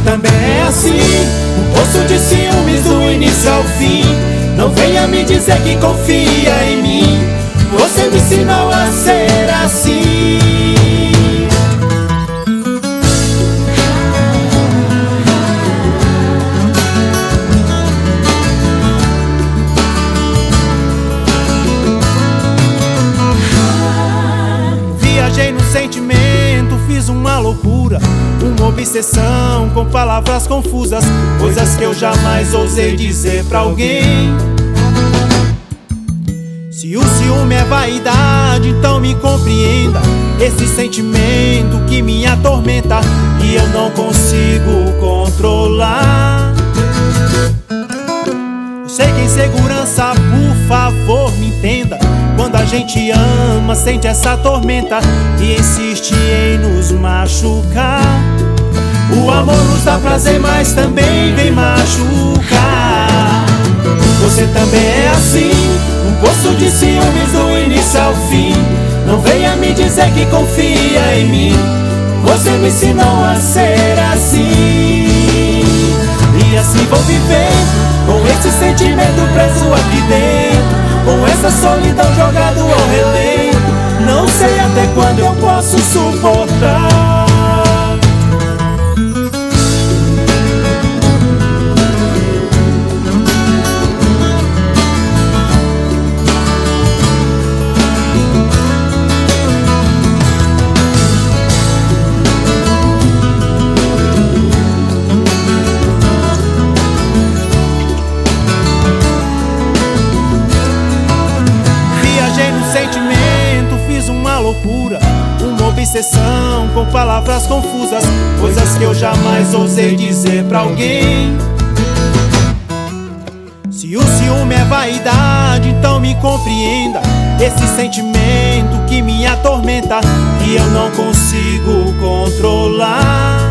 também é assim, um poço de ciúmes do início ao fim. Não venha me dizer que confia em mim, você me ensinou a ser assim. Viajei no sentimento, fiz uma loucura, uma obsessão com palavras confusas, coisas que eu jamais ousei dizer pra alguém. Se o ciúme é vaidade, então me compreenda, esse sentimento que me atormenta e eu não consigo controlar. Eu sei que insegurança, por favor, me entenda. Quando a gente ama, sente essa tormenta e insiste em nos machucar. O amor nos dá prazer, mas também vem machucar. Você também é assim, um poço de ciúmes do início ao fim. Não venha me dizer que confia em mim, você me ensinou a ser assim. E assim vou viver, com esse sentimento preso aqui dentro, com essa solidão jogado ao relento. Não sei até quando eu posso suportar. Loucura, uma obsessão com palavras confusas, coisas que eu jamais ousei dizer pra alguém. Se o ciúme é vaidade, então me compreenda, esse sentimento que me atormenta e eu não consigo controlar.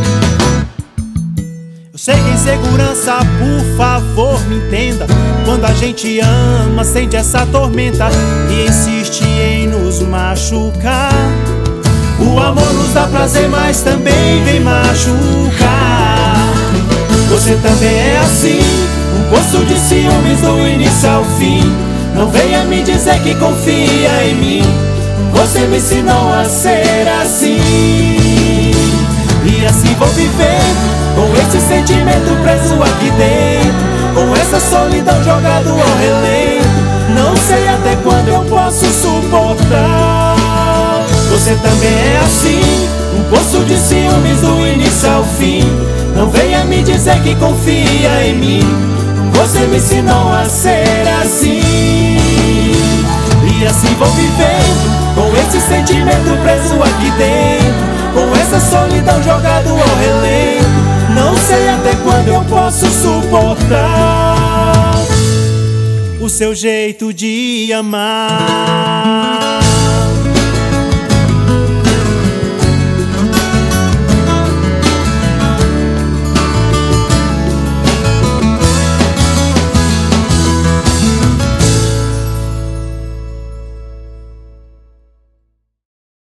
Eu sei que insegurança, por favor, me entenda. Quando a gente ama, sente essa tormenta e insiste em nos machucar. O amor nos dá prazer, mas também vem machucar. Você também é assim, um poço de ciúmes do início ao fim. Não venha me dizer que confia em mim, você me ensinou a ser assim. E assim vou viver, com esse sentimento preso aqui dentro, com essa solidão jogado ao relento. Não sei até quando eu posso suportar. Você também é assim, um poço de ciúmes do início ao fim. Não venha me dizer que confia em mim, você me ensinou a ser assim. E assim vou viver, com esse sentimento preso aqui dentro, com essa solidão jogado ao relento. Não sei até quando eu posso suportar o seu jeito de amar.